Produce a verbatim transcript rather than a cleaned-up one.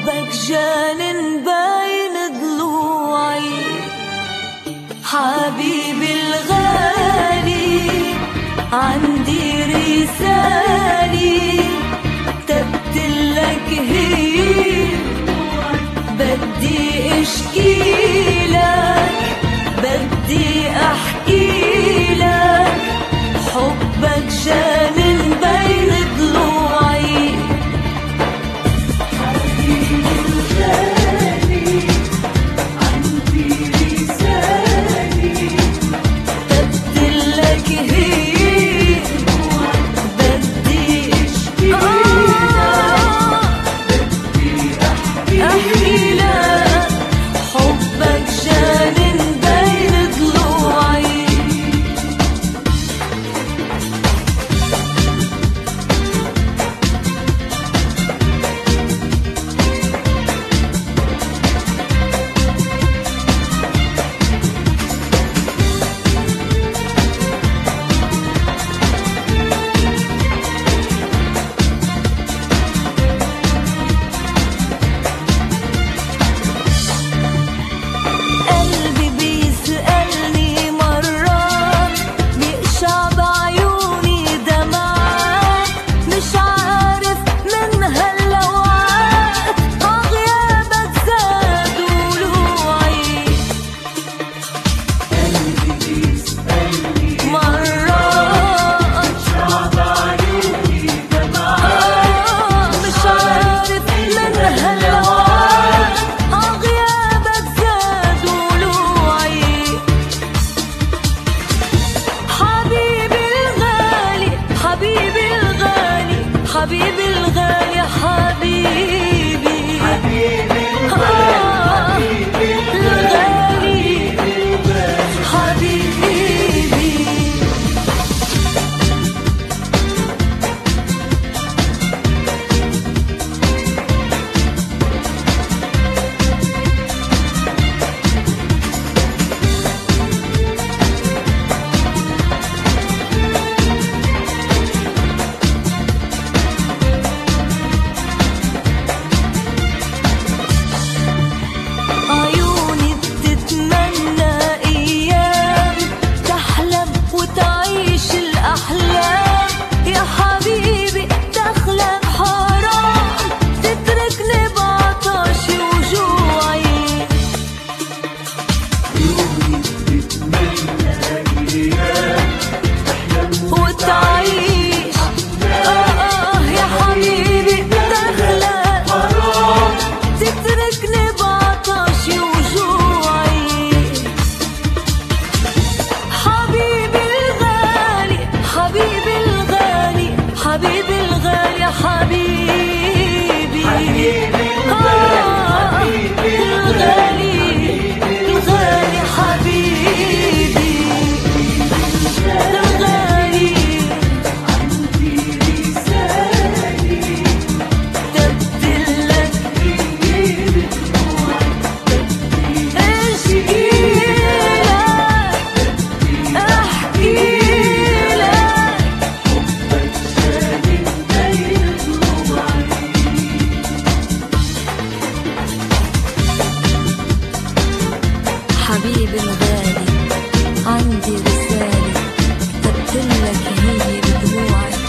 حبك جانن باين ضلوعي. حبيبي الغالي عندي رسالة كتبتلك هي، بدي اشكيلك بدي احكيلك حبك جانن بين ضلوعي. حبيبي الغالي عندي رسالة كتبتلك هي، بدي اشكيلك بدي احكيلك حبك جانن بين ضلوعي. قلبي بيسألني مرات بيقشع بعيوني دمعات، مش عارف من هاللوعات عغيابك زاد ولوعي. قلبي بيسألني مرات بيقشع بعيوني دمعات، مش عارف من هاللوعات عغيابك زاد ولوعي. حبيبي الغالي حبيبي الغالي حبيبي الغالي حبيبي حبيبي الغالي حبيبي. عيوني بتتمنى ايام تحلم وتعيش الاحلام، يا حبيبي تخلق حرام تتركني بعطشي وجوعي. عيوني بتتمنى ايام تحلم وتعيش اه يا حبيبي تخلق حرام تتركني بعطشي وجوعي. حبيبي الغالي حبيبي الغالي حبيبي الغالي حبيبي آه الغالي الغالي حبيبي الغالي عندي رسالة كتبتلك اشكيلك احكيلك حبك جانن بين ضلوعي. حبيبي الغالي عندي رسالة كتبتلك هي بدموعي.